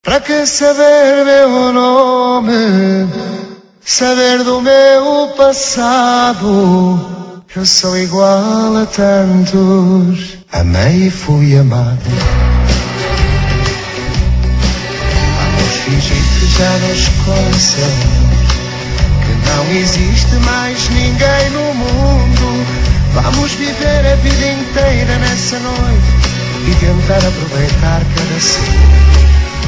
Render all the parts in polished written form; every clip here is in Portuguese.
Pra que saber meu nome, saber do meu passado? Eu sou igual a tantos, amei e fui amado. Vamos fingir que já nos conhecemos, que não existe mais ninguém no mundo. Vamos viver a vida inteira nessa noite e tentar aproveitar cada segundo.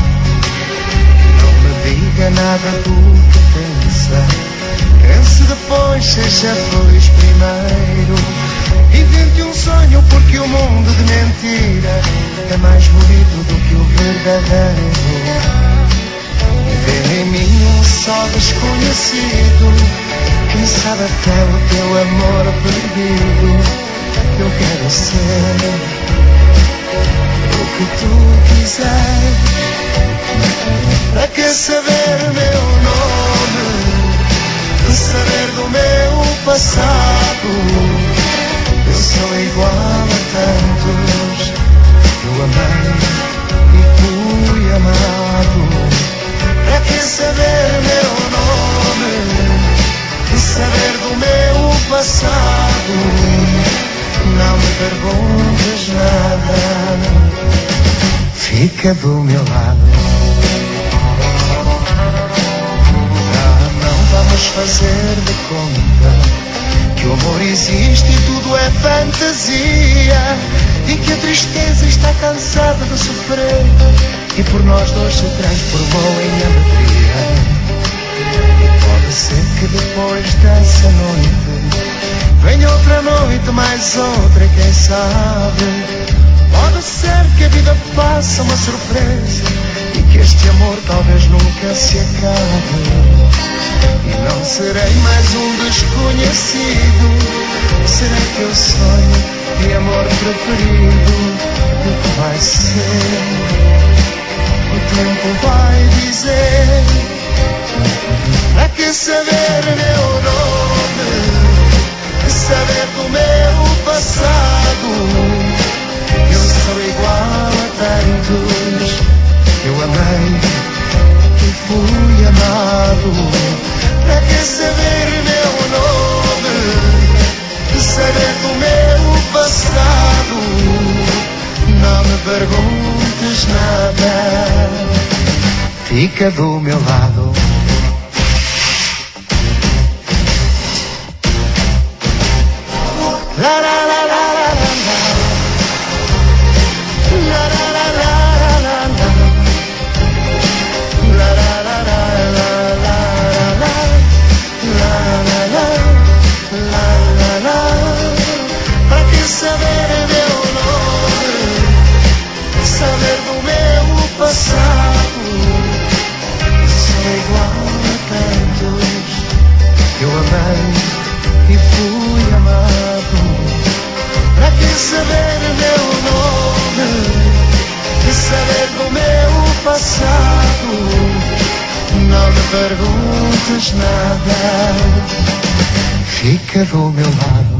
Diga nada do que pensa, pense depois, seja feliz primeiro. Invente um sonho porque o mundo de mentira é mais bonito do que o verdadeiro. E vê em mim um só desconhecido, quem sabe até o teu amor perdido. Eu quero ser o que tu quiseres. Pra que saber meu nome, saber do meu passado? Eu sou igual a tantos, eu amei e fui amado. Pra que saber meu nome, saber do meu passado? Não me perguntes nada, fica do meu lado. Vamos fazer de conta que o amor existe e tudo é fantasia, e que a tristeza está cansada de sofrer e por nós dois se transformou em alegria. E pode ser que depois dessa noite venha outra noite, mais outra, quem sabe. Pode ser que a vida faça uma surpresa e que este amor talvez nunca se acabe. E não serei mais um desconhecido, serei teu sonho e amor preferido. O que vai ser, o tempo vai dizer. Pra que saber meu nome, saber do meu passado? Eu sou igual a tantos, eu amei e fui amado. Pra que saber meu nome, saber do meu passado? Não me perguntes nada, fica do meu lado. La la la la la la la. La la la la la la. La la la la la la. Pra que saber meu nome, saber do meu passado? Sou igual a tantos, eu amei e fui amado. Pra que saber meu nome, saber do meu passado? Não me perguntes nada, fica do meu lado.